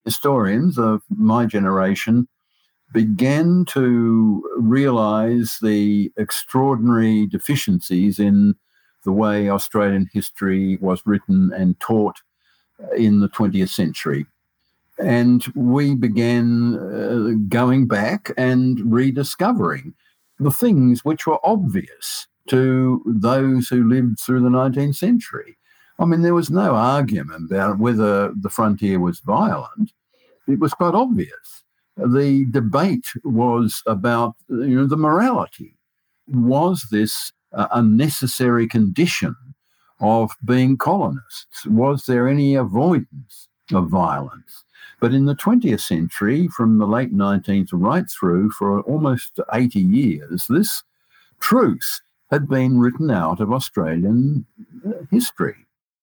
historians of my generation began to realise the extraordinary deficiencies in the way Australian history was written and taught in the 20th century. And we began going back and rediscovering the things which were obvious to those who lived through the 19th century. I mean, there was no argument about whether the frontier was violent. It was quite obvious. The debate was about the morality. Was this a necessary condition of being colonists? Was there any avoidance of violence? But in the 20th century, from the late 19th right through for almost 80 years, this truth had been written out of Australian history.